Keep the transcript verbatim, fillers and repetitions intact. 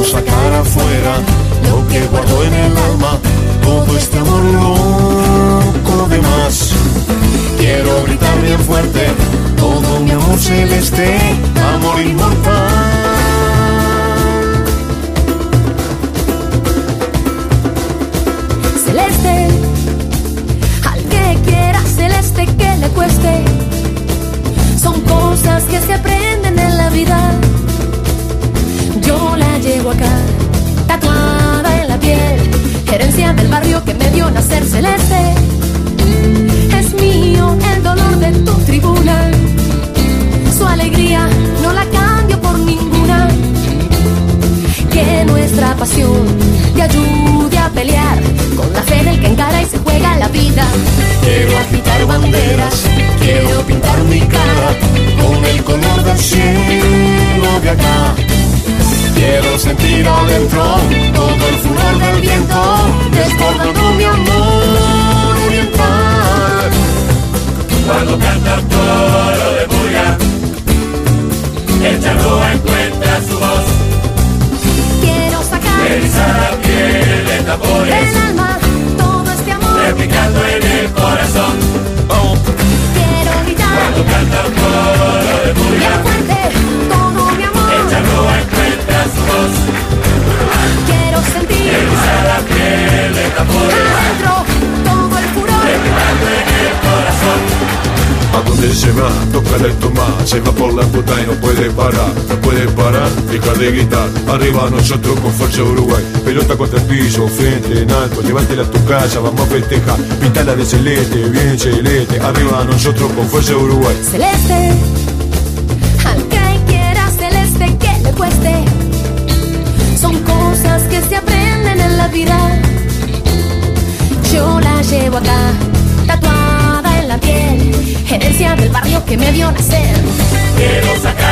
sacar afuera lo que guardo en el alma, todo este amor loco de más. Quiero gritar bien fuerte todo mi amor celeste, amor inmortal. Celeste, al que quiera celeste que le cueste, son cosas que se aprenden en la vida. Yo la llevo acá, tatuada en la piel, herencia del barrio que me dio nacer. Celeste, es mío el dolor de tu tribuna, su alegría no la cambio por ninguna. Que nuestra pasión te ayude a pelear con la fe del que encara y se juega la vida. Quiero agitar banderas, quiero pintar mi cara con el color del cielo de acá. Quiero sentir adentro todo el furor del viento, desbordando mi amor oriental. Cuando canta el coro de Buga, el charrúa encuentra su voz. Quiero sacar Eriza la piel de tambores, del alma todo este amor, replicando en el corazón. Oh. quiero gritar Cuando canta el coro de bien Buga, fuerte todo mi amor. el charrúa encuentra su voz. Quiero sentir Eriza la piel de tambores, adentro todo el furor. replicando en el corazón. ¿A dónde se va? Tócala y toma. Se va por la puta y no puede parar. No puede parar, deja de gritar. Arriba nosotros con fuerza Uruguay. Pelota contra el piso, frente en alto. Llévatela a tu casa, vamos a festejar. Pintala de celeste, bien celeste. Arriba nosotros con fuerza Uruguay. Celeste, al que quiera celeste que le cueste, son cosas que se aprenden en la vida. Yo la llevo acá, tatuada en la piel, herencia del barrio que me vio nacer. Quiero sacar